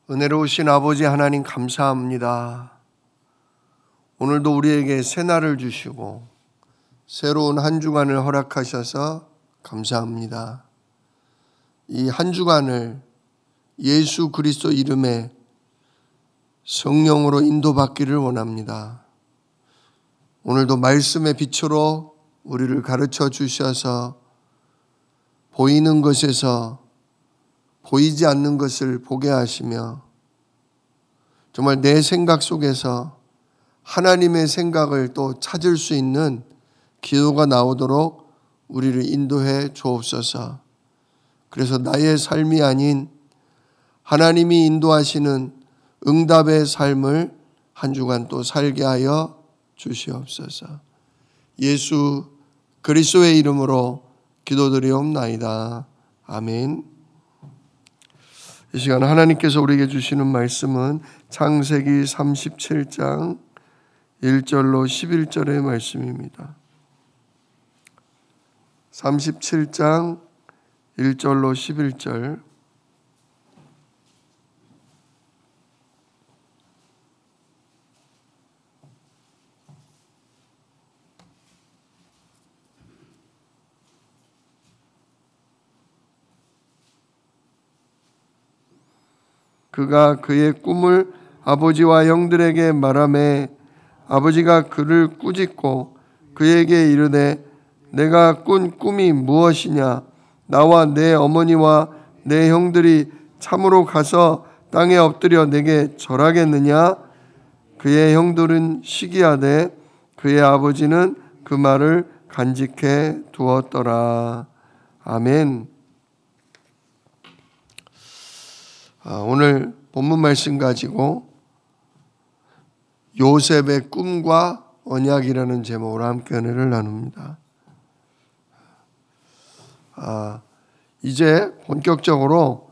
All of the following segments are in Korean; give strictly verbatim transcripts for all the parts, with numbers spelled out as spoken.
은혜로우신 아버지 하나님 감사합니다. 오늘도 우리에게 새날을 주시고 새로운 한 주간을 허락하셔서 감사합니다. 이 한 주간을 예수 그리스도 이름에 성령으로 인도받기를 원합니다. 오늘도 말씀의 빛으로 우리를 가르쳐 주셔서 보이는 것에서 보이지 않는 것을 보게 하시며 정말 내 생각 속에서 하나님의 생각을 또 찾을 수 있는 기도가 나오도록 우리를 인도해 주옵소서. 그래서 나의 삶이 아닌 하나님이 인도하시는 응답의 삶을 한 주간 또 살게 하여 주시옵소서. 예수 그리스도의 이름으로 기도드리옵나이다. 아멘. 이 시간 하나님께서 우리에게 주시는 말씀은 창세기 삼십칠 장 일 절로 십일 절의 말씀입니다. 삼십칠 장 일 절로 십일 절. 그가 그의 꿈을 아버지와 형들에게 말하매 아버지가 그를 꾸짖고 그에게 이르되 내가 꾼 꿈이 무엇이냐? 나와 내 어머니와 내 형들이 참으로 가서 땅에 엎드려 내게 절하겠느냐? 그의 형들은 시기하되 그의 아버지는 그 말을 간직해 두었더라. 아멘. 오늘 본문 말씀 가지고 요셉의 꿈과 언약이라는 제목으로 함께 은혜를 나눕니다. 아, 이제 본격적으로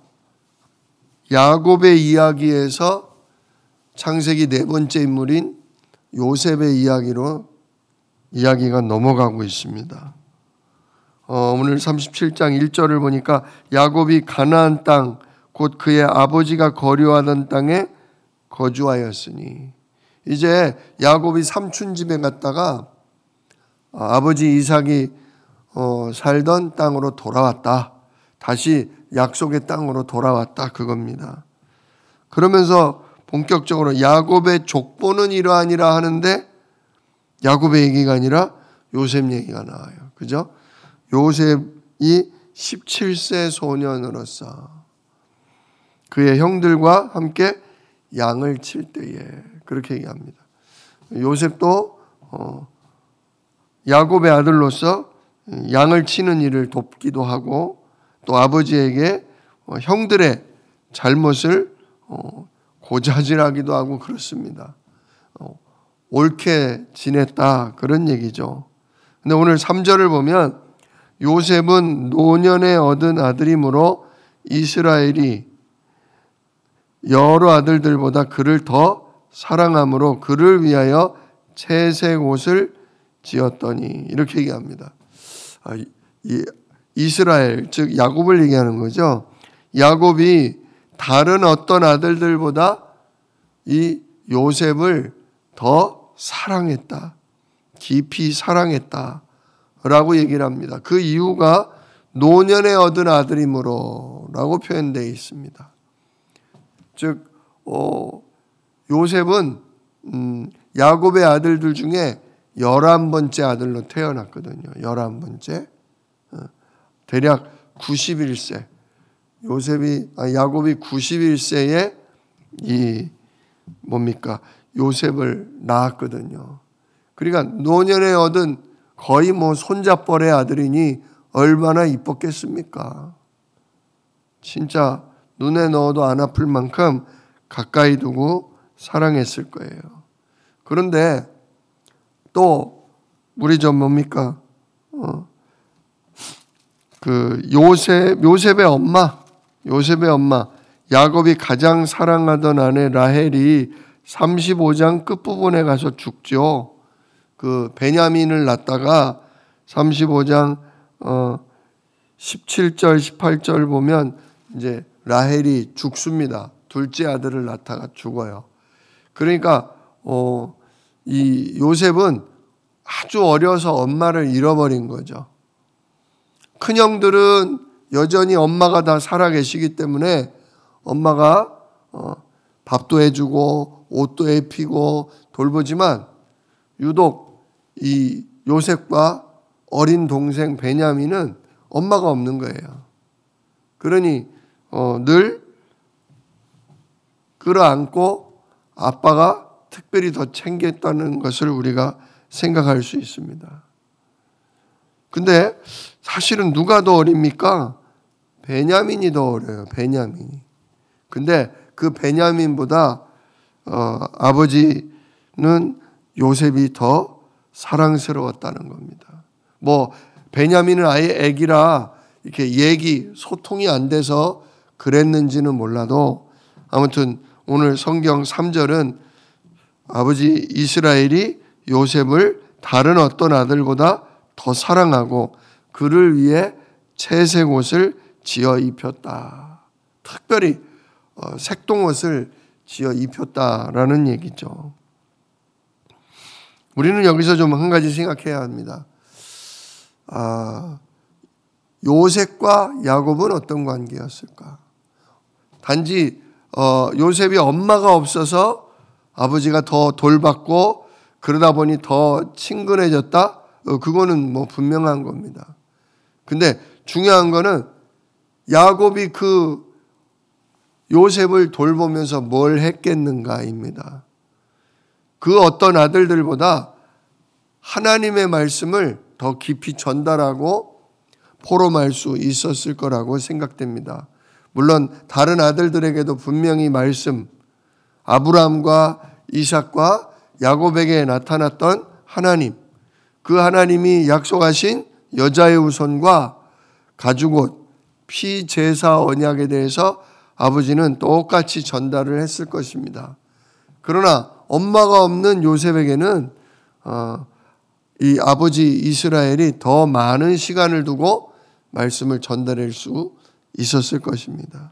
야곱의 이야기에서 창세기 네 번째 인물인 요셉의 이야기로 이야기가 넘어가고 있습니다. 어, 오늘 삼십칠 장 일 절을 보니까 야곱이 가나안 땅 곧 그의 아버지가 거류하던 땅에 거주하였으니 이제 야곱이 삼촌 집에 갔다가 아버지 이삭이 어, 살던 땅으로 돌아왔다. 다시 약속의 땅으로 돌아왔다. 그겁니다. 그러면서 본격적으로 야곱의 족보는 이러하니라 하는데 야곱의 얘기가 아니라 요셉 얘기가 나와요. 그죠? 요셉이 십칠 세 소년으로서 그의 형들과 함께 양을 칠 때에 그렇게 얘기합니다. 요셉도 어, 야곱의 아들로서 양을 치는 일을 돕기도 하고 또 아버지에게 어, 형들의 잘못을 어, 고자질하기도 하고 그렇습니다. 어, 옳게 지냈다 그런 얘기죠. 근데 오늘 삼 절을 보면 요셉은 노년에 얻은 아들이므로 이스라엘이 여러 아들들보다 그를 더 사랑함으로 그를 위하여 채색 옷을 지었더니 이렇게 얘기합니다. 아, 이, 이스라엘 즉 야곱을 얘기하는 거죠. 야곱이 다른 어떤 아들들보다 이 요셉을 더 사랑했다. 깊이 사랑했다. 라고 얘기를 합니다. 그 이유가 노년에 얻은 아들이므로 라고 표현되어 있습니다. 즉 어, 요셉은 음, 야곱의 아들들 중에 열한 번째 아들로 태어났거든요. 열한 번째. 어, 대략 구십일 세. 요셉이 아, 야곱이 구십일 세에 이 뭡니까? 요셉을 낳았거든요. 그러니까 노년에 얻은 거의 뭐 손자뻘의 아들이니 얼마나 이뻤겠습니까? 진짜 눈에 넣어도 안 아플 만큼 가까이 두고 사랑했을 거예요. 그런데 또 우리 저 뭡니까? 어, 그 요셉 요셉의 엄마, 요셉의 엄마 야곱이 가장 사랑하던 아내 라헬이 삼십오 장 끝부분에 가서 죽죠. 그 베냐민을 낳다가 삼십오 장 어, 십칠 절, 십팔 절 보면 이제 라헬이 죽습니다. 둘째 아들을 낳다가 죽어요. 그러니까 어, 이 요셉은 아주 어려서 엄마를 잃어버린 거죠. 큰형들은 여전히 엄마가 다 살아계시기 때문에 엄마가 어, 밥도 해주고 옷도 입히고 돌보지만 유독 이 요셉과 어린 동생 베냐민은 엄마가 없는 거예요. 그러니 어, 늘 끌어안고 아빠가 특별히 더 챙겼다는 것을 우리가 생각할 수 있습니다. 근데 사실은 누가 더 어립니까? 베냐민이 더 어려요. 베냐민이. 근데 그 베냐민보다 어, 아버지는 요셉이 더 사랑스러웠다는 겁니다. 뭐 베냐민은 아예 애기라 이렇게 얘기 소통이 안 돼서 그랬는지는 몰라도 아무튼 오늘 성경 삼 절은 아버지 이스라엘이 요셉을 다른 어떤 아들보다 더 사랑하고 그를 위해 채색 옷을 지어 입혔다. 특별히 색동옷을 지어 입혔다라는 얘기죠. 우리는 여기서 좀 한 가지 생각해야 합니다. 아, 요셉과 야곱은 어떤 관계였을까? 단지 어, 요셉이 엄마가 없어서 아버지가 더 돌봤고 그러다 보니 더 친근해졌다? 어, 그거는 뭐 분명한 겁니다. 근데 중요한 거는 야곱이 그 요셉을 돌보면서 뭘 했겠는가입니다. 그 어떤 아들들보다 하나님의 말씀을 더 깊이 전달하고 포럼할 수 있었을 거라고 생각됩니다. 물론 다른 아들들에게도 분명히 말씀, 아브라함과 이삭과 야곱에게 나타났던 하나님, 그 하나님이 약속하신 여자의 후손과 가죽옷, 피제사 언약에 대해서 아버지는 똑같이 전달을 했을 것입니다. 그러나 엄마가 없는 요셉에게는 어, 이 아버지 이스라엘이 더 많은 시간을 두고 말씀을 전달할 수 있었을 것입니다.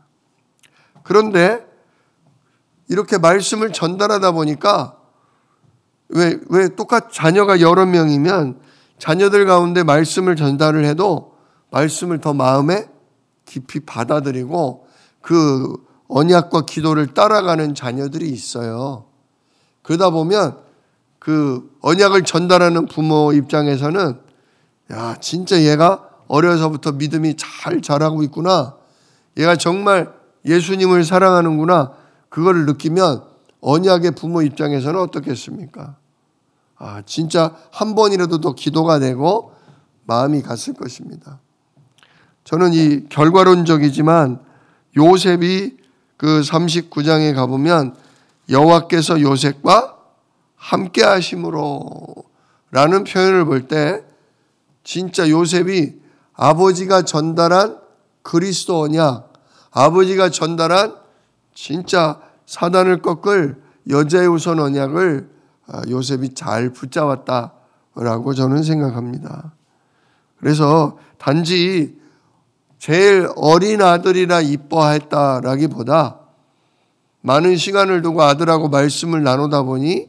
그런데 이렇게 말씀을 전달하다 보니까 왜, 왜 똑같 자녀가 여러 명이면 자녀들 가운데 말씀을 전달을 해도 말씀을 더 마음에 깊이 받아들이고 그 언약과 기도를 따라가는 자녀들이 있어요. 그러다 보면 그 언약을 전달하는 부모 입장에서는 야, 진짜 얘가 어려서부터 믿음이 잘 자라고 있구나. 얘가 정말 예수님을 사랑하는구나. 그걸 느끼면 언약의 부모 입장에서는 어떻겠습니까? 아, 진짜 한 번이라도 더 기도가 되고 마음이 갔을 것입니다. 저는 이 결과론적이지만 요셉이 그 삼십구 장에 가보면 여호와께서 요셉과 함께 하심으로 라는 표현을 볼 때 진짜 요셉이 아버지가 전달한 그리스도 언약, 아버지가 전달한 진짜 사단을 꺾을 여자의 우선 언약을 요셉이 잘 붙잡았다라고 저는 생각합니다. 그래서 단지 제일 어린 아들이라 이뻐했다라기보다 많은 시간을 두고 아들하고 말씀을 나누다 보니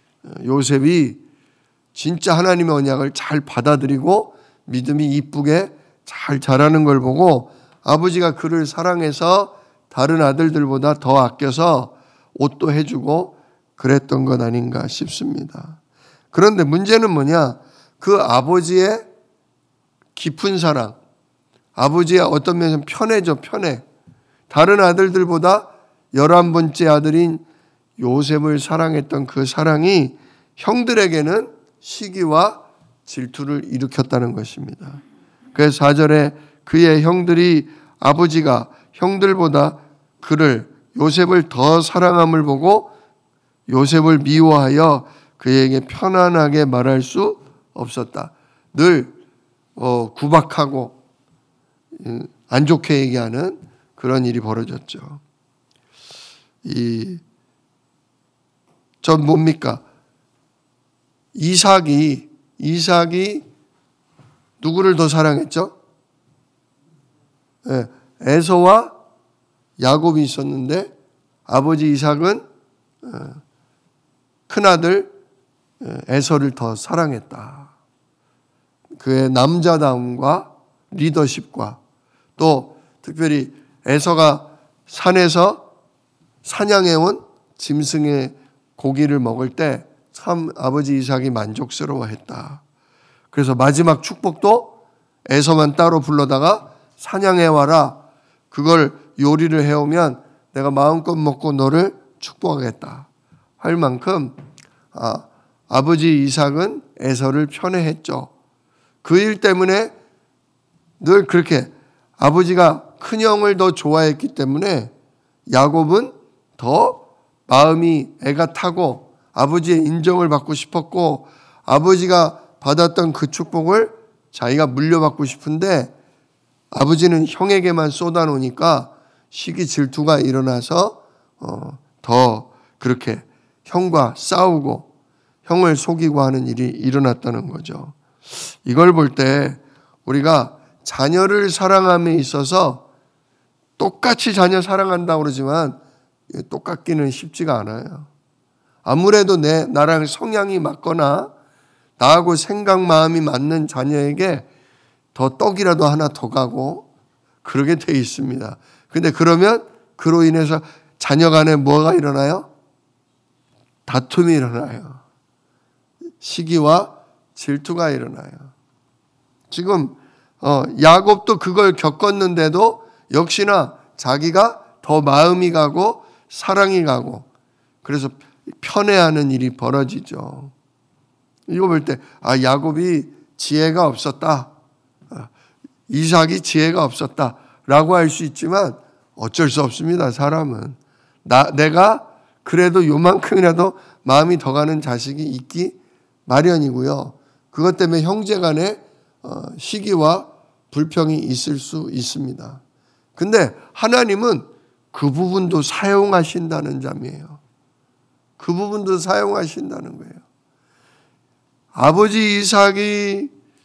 요셉이 진짜 하나님의 언약을 잘 받아들이고 믿음이 이쁘게 잘 자라는 걸 보고 아버지가 그를 사랑해서 다른 아들들보다 더 아껴서 옷도 해주고 그랬던 것 아닌가 싶습니다. 그런데 문제는 뭐냐? 그 아버지의 깊은 사랑, 아버지의 어떤 면에서 편해져 편해. 다른 아들들보다 열한 번째 아들인 요셉을 사랑했던 그 사랑이 형들에게는 시기와 질투를 일으켰다는 것입니다. 그래서 사 절에 그의 형들이 아버지가 형들보다 그를 요셉을 더 사랑함을 보고 요셉을 미워하여 그에게 편안하게 말할 수 없었다. 늘 어, 구박하고 안 좋게 얘기하는 그런 일이 벌어졌죠. 이, 전 뭡니까? 이삭이, 이삭이 누구를 더 사랑했죠? 네, 에서와 야곱이 있었는데 아버지 이삭은 큰아들 에서를 더 사랑했다. 그의 남자다움과 리더십과 또 특별히 에서가 산에서 사냥해온 짐승의 고기를 먹을 때 참 아버지 이삭이 만족스러워했다. 그래서 마지막 축복도 에서만 따로 불러다가 사냥해와라. 그걸 요리를 해오면 내가 마음껏 먹고 너를 축복하겠다 할 만큼 아, 아버지 이삭은 에서를 편애했죠. 그 일 때문에 늘 그렇게 아버지가 큰형을 더 좋아했기 때문에 야곱은 더 마음이 애가 타고 아버지의 인정을 받고 싶었고 아버지가 받았던 그 축복을 자기가 물려받고 싶은데 아버지는 형에게만 쏟아놓으니까 시기 질투가 일어나서 어, 더 그렇게 형과 싸우고 형을 속이고 하는 일이 일어났다는 거죠. 이걸 볼 때 우리가 자녀를 사랑함에 있어서 똑같이 자녀 사랑한다고 그러지만 똑같기는 쉽지가 않아요. 아무래도 내 나랑 성향이 맞거나 나하고 생각 마음이 맞는 자녀에게 더 떡이라도 하나 더 가고 그러게 돼 있습니다. 근데 그러면 그로 인해서 자녀 간에 뭐가 일어나요? 다툼이 일어나요. 시기와 질투가 일어나요. 지금 어, 야곱도 그걸 겪었는데도 역시나 자기가 더 마음이 가고 사랑이 가고 그래서 편애하는 일이 벌어지죠. 이거 볼 때 아 야곱이 지혜가 없었다. 이삭이 지혜가 없었다라고 할 수 있지만 어쩔 수 없습니다. 사람은 나 내가 그래도 요만큼이라도 마음이 더 가는 자식이 있기 마련이고요. 그것 때문에 형제간에 시기와 불평이 있을 수 있습니다. 근데 하나님은 그 부분도 사용하신다는 점이에요. 그 부분도 사용하신다는 거예요. 아버지 이삭이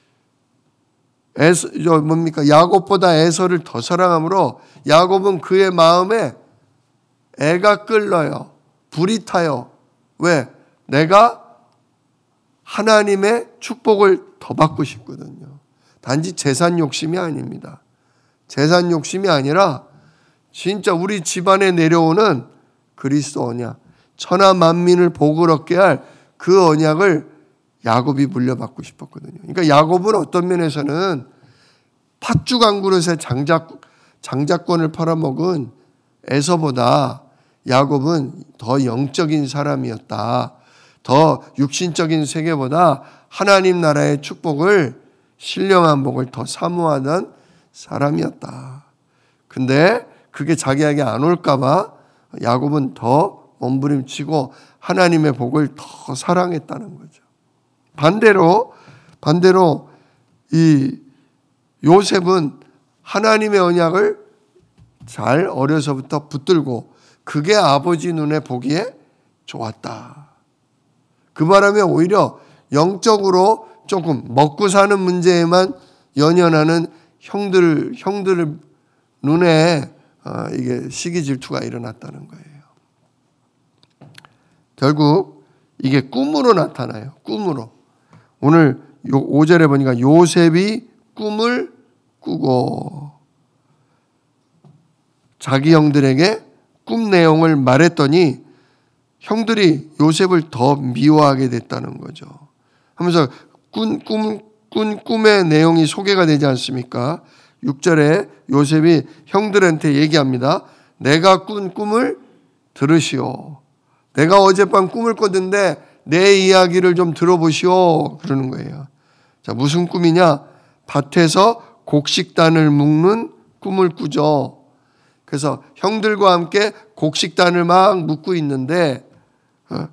에서, 뭡니까? 야곱보다 에서를 더 사랑하므로 야곱은 그의 마음에 애가 끌려요. 불이 타요. 왜? 내가 하나님의 축복을 더 받고 싶거든요. 단지 재산 욕심이 아닙니다. 재산 욕심이 아니라 진짜 우리 집안에 내려오는 그리스도 언약, 천하 만민을 복을 얻게 할 그 언약을 야곱이 물려받고 싶었거든요. 그러니까 야곱은 어떤 면에서는 팥죽 한 그릇에 장작, 장작권을 팔아먹은 에서보다 야곱은 더 영적인 사람이었다. 더 육신적인 세계보다 하나님 나라의 축복을 신령한 복을 더 사모하던 사람이었다. 근데 그게 자기에게 안 올까 봐 야곱은 더 몸부림치고 하나님의 복을 더 사랑했다는 거죠. 반대로 반대로 이 요셉은 하나님의 언약을 잘 어려서부터 붙들고 그게 아버지 눈에 보기에 좋았다. 그 바람에 오히려 영적으로 조금 먹고 사는 문제에만 연연하는 형들 형들 눈에 이게 시기 질투가 일어났다는 거예요. 결국 이게 꿈으로 나타나요. 꿈으로. 오늘 오 절에 보니까 요셉이 꿈을 꾸고 자기 형들에게 꿈 내용을 말했더니 형들이 요셉을 더 미워하게 됐다는 거죠. 하면서 꾼, 꿈, 꾼 꿈의 내용이 소개가 되지 않습니까? 육 절에 요셉이 형들한테 얘기합니다. 내가 꾼 꿈을 들으시오. 내가 어젯밤 꿈을 꿨는데 내 이야기를 좀 들어보시오. 그러는 거예요. 자, 무슨 꿈이냐? 밭에서 곡식단을 묶는 꿈을 꾸죠. 그래서 형들과 함께 곡식단을 막 묶고 있는데 어,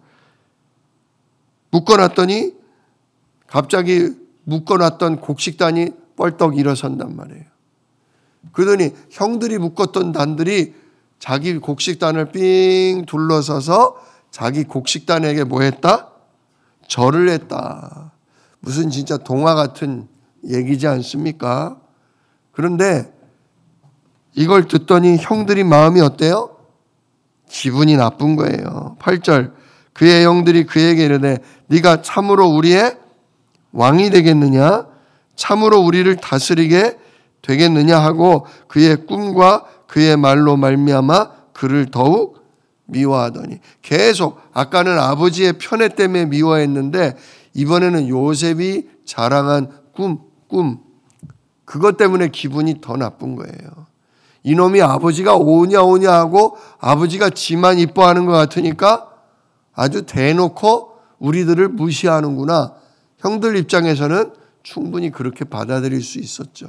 묶어놨더니 갑자기 묶어놨던 곡식단이 뻘떡 일어선단 말이에요. 그러더니 형들이 묶었던 단들이 자기 곡식단을 삥 둘러서서 자기 곡식단에게 뭐 했다? 절을 했다. 무슨 진짜 동화 같은 얘기지 않습니까? 그런데 이걸 듣더니 형들이 마음이 어때요? 기분이 나쁜 거예요. 팔 절 그의 형들이 그에게 이르되 네가 참으로 우리의 왕이 되겠느냐? 참으로 우리를 다스리게 되겠느냐 하고 그의 꿈과 그의 말로 말미암아 그를 더욱 미워하더니. 계속 아까는 아버지의 편애 때문에 미워했는데 이번에는 요셉이 자랑한 꿈, 꿈 그것 때문에 기분이 더 나쁜 거예요. 이놈이 아버지가 오냐 오냐 하고 아버지가 지만 이뻐하는 것 같으니까 아주 대놓고 우리들을 무시하는구나. 형들 입장에서는 충분히 그렇게 받아들일 수 있었죠.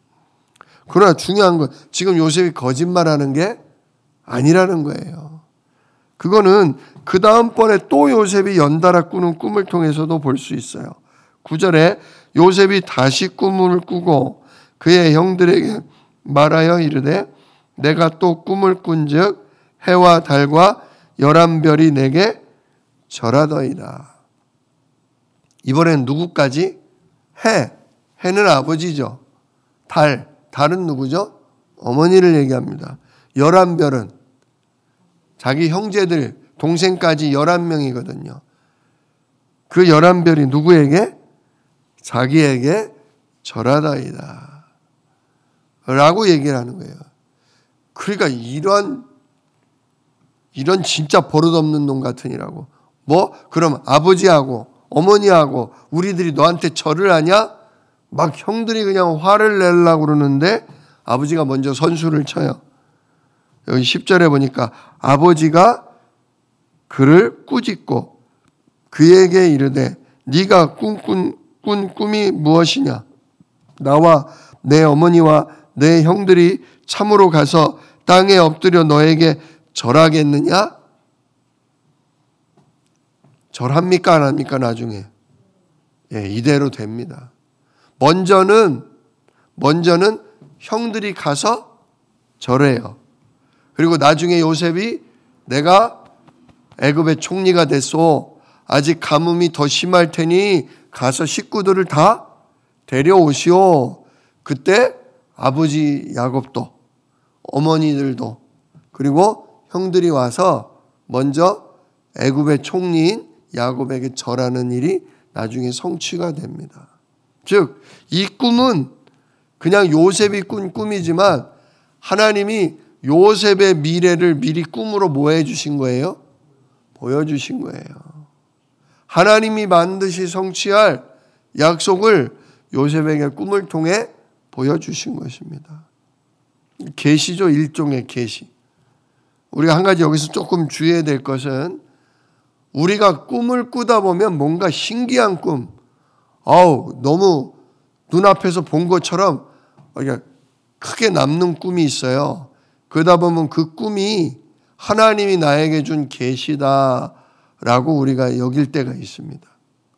그러나 중요한 건 지금 요셉이 거짓말하는 게 아니라는 거예요. 그거는 그 다음번에 또 요셉이 연달아 꾸는 꿈을 통해서도 볼 수 있어요. 구 절에 요셉이 다시 꿈을 꾸고 그의 형들에게 말하여 이르되 내가 또 꿈을 꾼즉 해와 달과 열한 별이 내게 절하더이다. 이번엔 누구까지? 해. 해는 아버지죠. 달. 달은 누구죠? 어머니를 얘기합니다. 열한 별은 자기 형제들, 동생까지 열한 명이거든요. 그 열한 별이 누구에게? 자기에게 절하다이다. 라고 얘기를 하는 거예요. 그러니까 이런, 이런 진짜 버릇없는 놈 같으니라고. 뭐? 그럼 아버지하고 어머니하고 우리들이 너한테 절을 하냐? 막 형들이 그냥 화를 내려고 그러는데 아버지가 먼저 선수를 쳐요. 여기 십 절에 보니까 아버지가 그를 꾸짖고 그에게 이르되 네가 꿈꾼 꾼 꿈이 무엇이냐? 나와 내 어머니와 내 형들이 참으로 가서 땅에 엎드려 너에게 절하겠느냐? 절합니까 안 합니까 나중에? 예, 이대로 됩니다. 먼저는 먼저는 형들이 가서 절해요. 그리고 나중에 요셉이 내가 애굽의 총리가 됐소. 아직 가뭄이 더 심할 테니 가서 식구들을 다 데려오시오. 그때 아버지 야곱도 어머니들도 그리고 형들이 와서 먼저 애굽의 총리인 야곱에게 절하는 일이 나중에 성취가 됩니다. 즉, 이 꿈은 그냥 요셉이 꾼 꿈이지만 하나님이 요셉의 미래를 미리 꿈으로 뭐 해주신 거예요? 보여주신 거예요. 하나님이 반드시 성취할 약속을 요셉에게 꿈을 통해 보여주신 것입니다. 계시죠. 일종의 계시. 우리가 한 가지 여기서 조금 주의해야 될 것은 우리가 꿈을 꾸다 보면 뭔가 신기한 꿈, 아우 너무 눈앞에서 본 것처럼 크게 남는 꿈이 있어요. 그러다 보면 그 꿈이 하나님이 나에게 준 계시다라고 우리가 여길 때가 있습니다.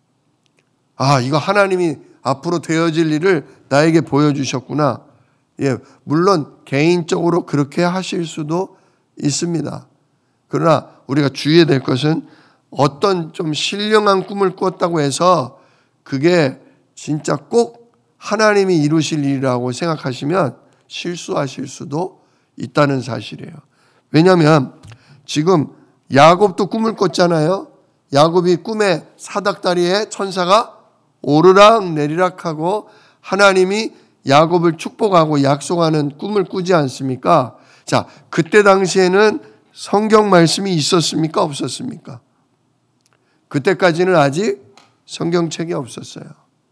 아, 이거 하나님이 앞으로 되어질 일을 나에게 보여주셨구나. 예, 물론 개인적으로 그렇게 하실 수도 있습니다. 그러나 우리가 주의해야 될 것은 어떤 좀 신령한 꿈을 꿨다고 해서 그게 진짜 꼭 하나님이 이루실 일이라고 생각하시면 실수하실 수도 있다는 사실이에요. 왜냐하면 지금 야곱도 꿈을 꿨잖아요. 야곱이 꿈에 사닥다리에 천사가 오르락 내리락 하고 하나님이 야곱을 축복하고 약속하는 꿈을 꾸지 않습니까? 자, 그때 당시에는 성경 말씀이 있었습니까? 없었습니까? 그때까지는 아직 성경책이 없었어요.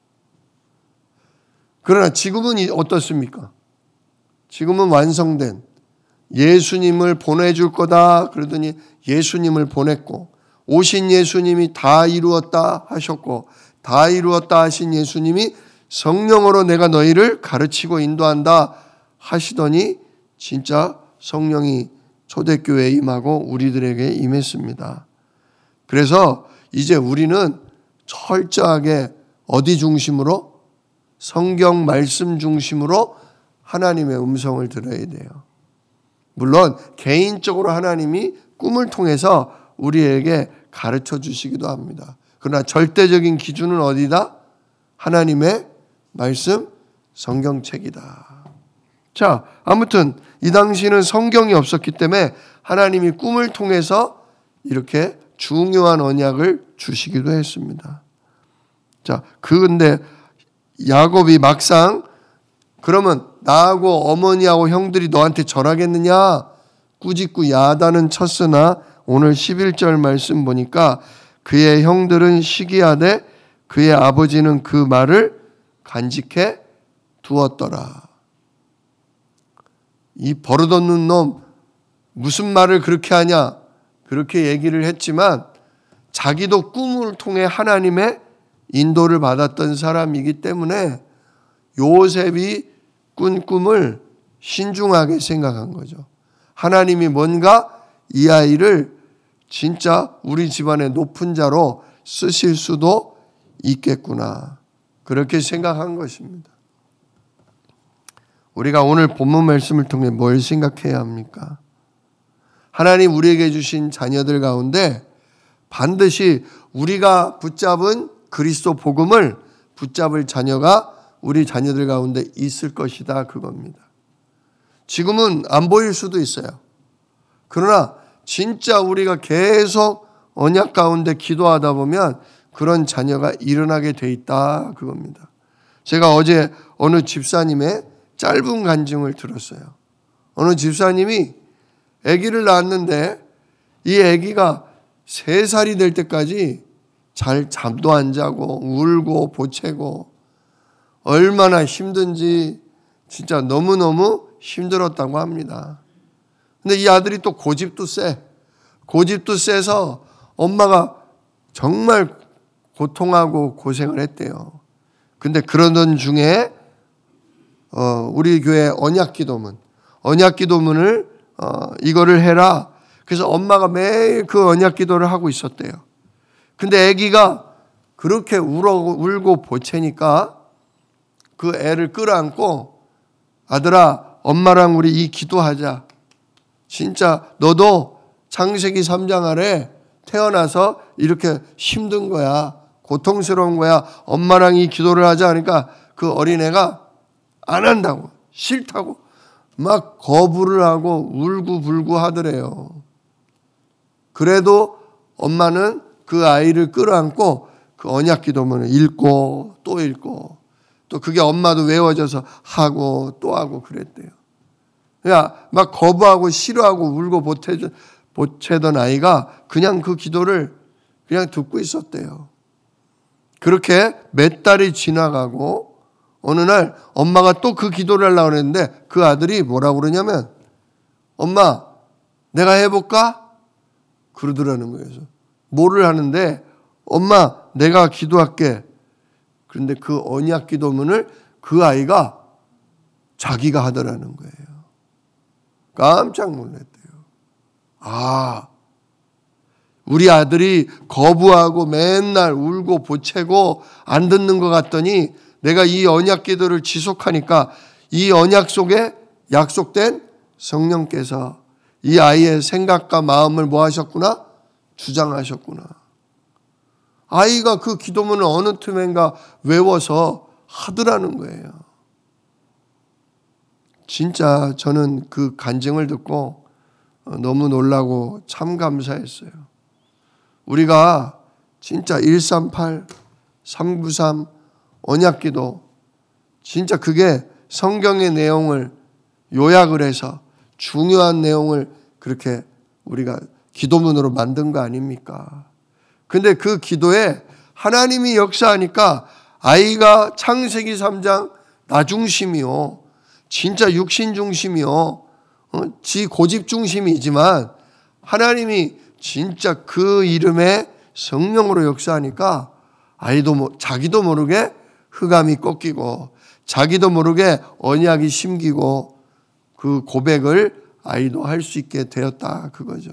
그러나 지금은 어떻습니까? 지금은 완성된 예수님을 보내줄 거다 그러더니 예수님을 보냈고 오신 예수님이 다 이루었다 하셨고 다 이루었다 하신 예수님이 성령으로 내가 너희를 가르치고 인도한다 하시더니 진짜 성령이 초대교회에 임하고 우리들에게 임했습니다. 그래서 이제 우리는 철저하게 어디 중심으로? 성경 말씀 중심으로 하나님의 음성을 들어야 돼요. 물론 개인적으로 하나님이 꿈을 통해서 우리에게 가르쳐 주시기도 합니다. 그러나 절대적인 기준은 어디다? 하나님의 말씀 성경책이다. 자, 아무튼 이 당시는 성경이 없었기 때문에 하나님이 꿈을 통해서 이렇게 중요한 언약을 주시기도 했습니다. 자, 그런데 야곱이 막상 그러면 나하고 어머니하고 형들이 너한테 절하겠느냐? 꾸짖고 야단은 쳤으나 오늘 십일 절 말씀 보니까 그의 형들은 시기하되 그의 아버지는 그 말을 간직해 두었더라. 이 버릇없는 놈 무슨 말을 그렇게 하냐? 그렇게 얘기를 했지만 자기도 꿈을 통해 하나님의 인도를 받았던 사람이기 때문에 요셉이 꾼 꿈을 신중하게 생각한 거죠. 하나님이 뭔가 이 아이를 진짜 우리 집안의 높은 자로 쓰실 수도 있겠구나. 그렇게 생각한 것입니다. 우리가 오늘 본문 말씀을 통해 뭘 생각해야 합니까? 하나님 우리에게 주신 자녀들 가운데 반드시 우리가 붙잡은 그리스도 복음을 붙잡을 자녀가 우리 자녀들 가운데 있을 것이다 그겁니다. 지금은 안 보일 수도 있어요. 그러나 진짜 우리가 계속 언약 가운데 기도하다 보면 그런 자녀가 일어나게 돼 있다 그겁니다. 제가 어제 어느 집사님의 짧은 간증을 들었어요. 어느 집사님이 아기를 낳았는데 이 아기가 세 살이 될 때까지 잘 잠도 안 자고 울고 보채고 얼마나 힘든지 진짜 너무너무 힘들었다고 합니다. 근데 이 아들이 또 고집도 세. 고집도 세서 엄마가 정말 고통하고 고생을 했대요. 근데 그러던 중에 어, 우리 교회 언약기도문, 언약기도문을 어, 이거를 해라. 그래서 엄마가 매일 그 언약기도를 하고 있었대요. 근데 아기가 그렇게 울어, 울고 보채니까 그 애를 끌어안고 아들아 엄마랑 우리 이 기도하자. 진짜 너도 창세기 삼 장 아래 태어나서 이렇게 힘든 거야. 고통스러운 거야. 엄마랑 이 기도를 하자 하니까 그 어린애가 안 한다고 싫다고 막 거부를 하고 울고불고 하더래요. 그래도 엄마는 그 아이를 끌어안고 그 언약기도문을 읽고 또 읽고 또 그게 엄마도 외워져서 하고 또 하고 그랬대요. 그냥 막 거부하고 싫어하고 울고 보채, 보채던 아이가 그냥 그 기도를 그냥 듣고 있었대요. 그렇게 몇 달이 지나가고 어느 날 엄마가 또 그 기도를 하려고 했는데 그 아들이 뭐라고 그러냐면 엄마 내가 해볼까? 그러더라는 거예요. 뭐를 하는데 엄마 내가 기도할게. 그런데 그 언약 기도문을 그 아이가 자기가 하더라는 거예요. 깜짝 놀랐대요. 아, 우리 아들이 거부하고 맨날 울고 보채고 안 듣는 것 같더니 내가 이 언약 기도를 지속하니까 이 언약 속에 약속된 성령께서 이 아이의 생각과 마음을 뭐 하셨구나? 주장하셨구나. 아이가 그 기도문을 어느 틈엔가 외워서 하더라는 거예요. 진짜 저는 그 간증을 듣고 너무 놀라고 참 감사했어요. 우리가 진짜 일삼팔, 삼구삼 언약기도 진짜 그게 성경의 내용을 요약을 해서 중요한 내용을 그렇게 우리가 기도문으로 만든 거 아닙니까? 근데 그 기도에 하나님이 역사하니까 아이가 창세기 삼 장 나 중심이요. 진짜 육신 중심이요. 어, 지 고집 중심이지만 하나님이 진짜 그 이름에 성령으로 역사하니까 아이도 뭐, 자기도 모르게 흑암이 꺾이고 자기도 모르게 언약이 심기고 그 고백을 아이도 할 수 있게 되었다 그거죠.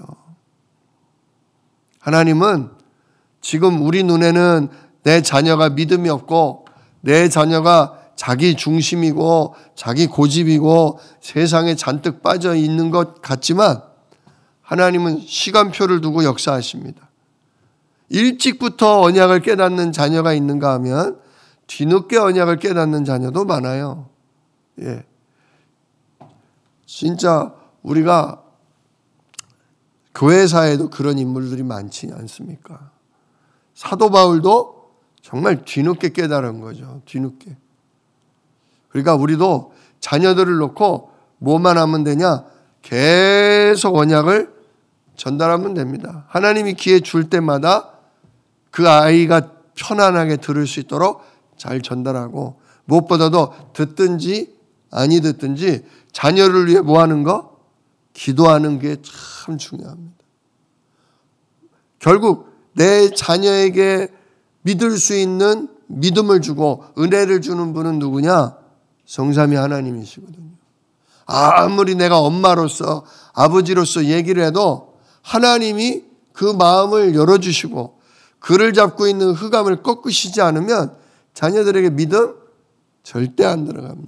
하나님은 지금 우리 눈에는 내 자녀가 믿음이 없고 내 자녀가 자기 중심이고 자기 고집이고 세상에 잔뜩 빠져 있는 것 같지만 하나님은 시간표를 두고 역사하십니다. 일찍부터 언약을 깨닫는 자녀가 있는가 하면 뒤늦게 언약을 깨닫는 자녀도 많아요. 예. 진짜 우리가 교회사에도 그런 인물들이 많지 않습니까? 사도 바울도 정말 뒤늦게 깨달은 거죠. 뒤늦게. 그러니까 우리도 자녀들을 놓고 뭐만 하면 되냐? 계속 언약을 전달하면 됩니다. 하나님이 기회 줄 때마다 그 아이가 편안하게 들을 수 있도록 잘 전달하고, 무엇보다도 듣든지 아니 듣든지 자녀를 위해 뭐 하는 거? 기도하는 게 참 중요합니다. 결국 내 자녀에게 믿을 수 있는 믿음을 주고 은혜를 주는 분은 누구냐? 성삼위 하나님이시거든요. 아무리 내가 엄마로서 아버지로서 얘기를 해도 하나님이 그 마음을 열어주시고 그를 잡고 있는 흑암을 꺾으시지 않으면 자녀들에게 믿음 절대 안 들어갑니다.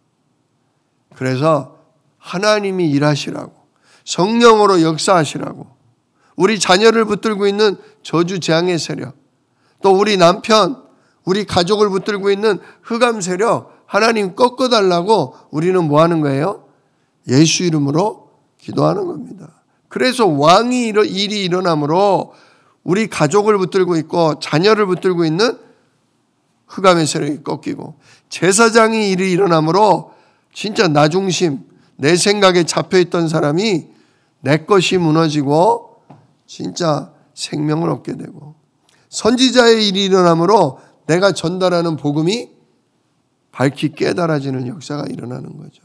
그래서 하나님이 일하시라고, 성령으로 역사하시라고, 우리 자녀를 붙들고 있는 저주 재앙의 세력, 또 우리 남편, 우리 가족을 붙들고 있는 흑암 세력 하나님 꺾어달라고 우리는 뭐 하는 거예요? 예수 이름으로 기도하는 겁니다. 그래서 왕이 일이 일어나므로 우리 가족을 붙들고 있고 자녀를 붙들고 있는 흑암의 세력이 꺾이고, 제사장이 일이 일어나므로 진짜 나 중심, 내 생각에 잡혀있던 사람이 내 것이 무너지고 진짜 생명을 얻게 되고, 선지자의 일이 일어나므로 내가 전달하는 복음이 밝히 깨달아지는 역사가 일어나는 거죠.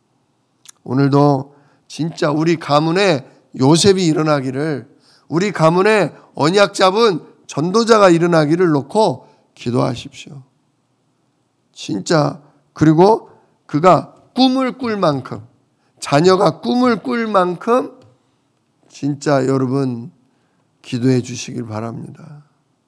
오늘도 진짜 우리 가문에 요셉이 일어나기를, 우리 가문에 언약 잡은 전도자가 일어나기를 놓고 기도하십시오. 진짜. 그리고 그가 꿈을 꿀 만큼, 자녀가 꿈을 꿀 만큼 진짜 여러분 기도해 주시길 바랍니다.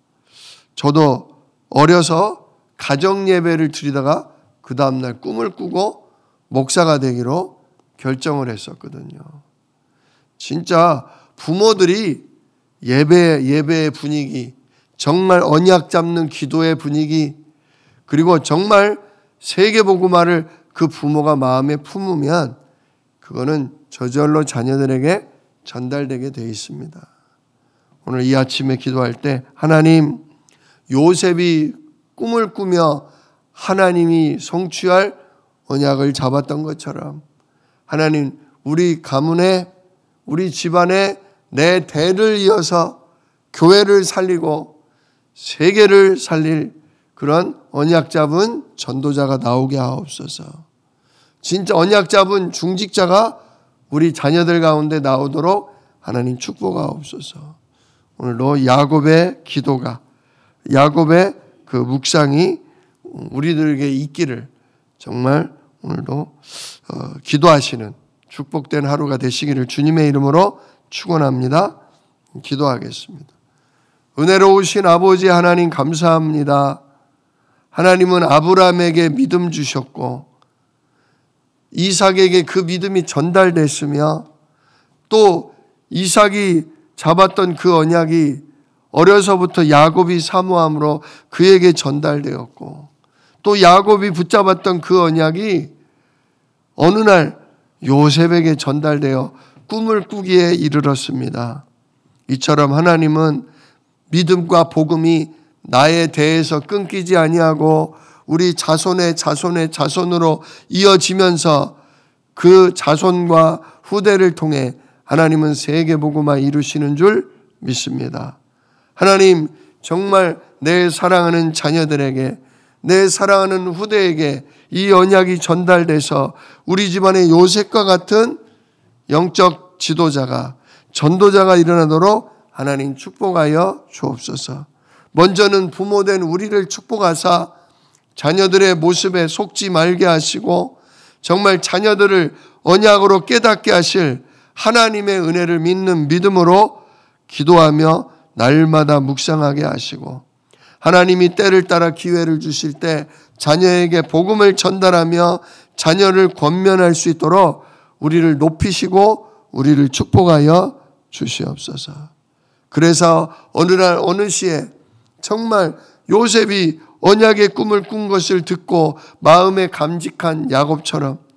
저도 어려서 가정 예배를 드리다가 그 다음날 꿈을 꾸고 목사가 되기로 결정을 했었거든요. 진짜 부모들이 예배, 예배의 분위기, 정말 언약 잡는 기도의 분위기, 그리고 정말 세계복음화를 그 부모가 마음에 품으면 그거는 저절로 자녀들에게 전달되게 되어 있습니다. 오늘 이 아침에 기도할 때 하나님, 요셉이 꿈을 꾸며 하나님이 성취할 언약을 잡았던 것처럼 하나님, 우리 가문에, 우리 집안에 내 대를 이어서 교회를 살리고 세계를 살릴 그런 언약 잡은 전도자가 나오게 하옵소서. 진짜 언약 잡은 중직자가 우리 자녀들 가운데 나오도록 하나님 축복하옵소서. 오늘도 야곱의 기도가, 야곱의 그 묵상이 우리들에게 있기를 정말 오늘도 기도하시는 축복된 하루가 되시기를 주님의 이름으로 축원합니다. 기도하겠습니다. 은혜로우신 아버지 하나님 감사합니다. 하나님은 아브라함에게 믿음 주셨고 이삭에게 그 믿음이 전달됐으며, 또 이삭이 잡았던 그 언약이 어려서부터 야곱이 사모함으로 그에게 전달되었고, 또 야곱이 붙잡았던 그 언약이 어느 날 요셉에게 전달되어 꿈을 꾸기에 이르렀습니다. 이처럼 하나님은 믿음과 복음이 나의 대에서 끊기지 아니하고 우리 자손의 자손의 자손으로 이어지면서 그 자손과 후대를 통해 하나님은 세계복음화 이루시는 줄 믿습니다. 하나님, 정말 내 사랑하는 자녀들에게, 내 사랑하는 후대에게 이 언약이 전달돼서 우리 집안의 요셉과 같은 영적 지도자가, 전도자가 일어나도록 하나님 축복하여 주옵소서. 먼저는 부모된 우리를 축복하사 자녀들의 모습에 속지 말게 하시고 정말 자녀들을 언약으로 깨닫게 하실 하나님의 은혜를 믿는 믿음으로 기도하며 날마다 묵상하게 하시고, 하나님이 때를 따라 기회를 주실 때 자녀에게 복음을 전달하며 자녀를 권면할 수 있도록 우리를 높이시고 우리를 축복하여 주시옵소서. 그래서 어느 날 어느 시에 정말 요셉이 언약의 꿈을 꾼 것을 듣고 마음에 감직한 야곱처럼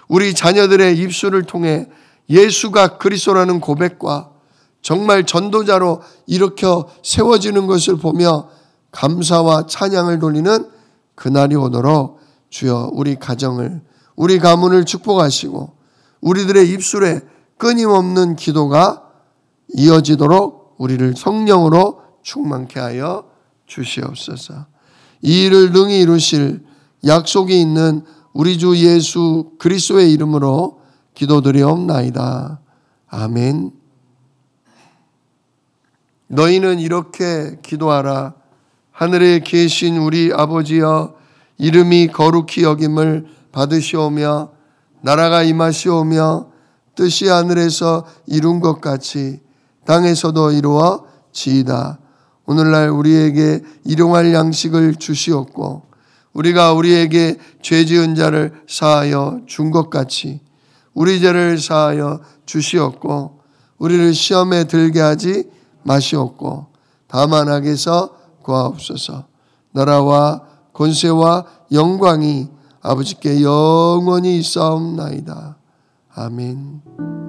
우리 자녀들의 입술을 통해 예수가 그리스도라는 고백과 정말 전도자로 일으켜 세워지는 것을 보며 감사와 찬양을 돌리는 그날이 오도록 주여 우리 가정을, 우리 가문을 축복하시고 우리들의 입술에 끊임없는 기도가 이어지도록 우리를 성령으로 충만케 하여 주시옵소서. 이 일을 능히 이루실 약속이 있는 우리 주 예수 그리스도의 이름으로 기도드리옵나이다. 아멘. 너희는 이렇게 기도하라. 하늘에 계신 우리 아버지여, 이름이 거룩히 여김을 받으시오며 나라가 임하시오며 뜻이 하늘에서 이룬 것 같이 땅에서도 이루어지이다. 오늘날 우리에게 일용할 양식을 주시옵고 우리가 우리에게 죄 지은 자를 사하여 준 것 같이 우리 죄를 사하여 주시옵고 우리를 시험에 들게 하지 마시옵고 다만 악에서 구하옵소서. 나라와 권세와 영광이 아버지께 영원히 있사옵나이다. 아멘.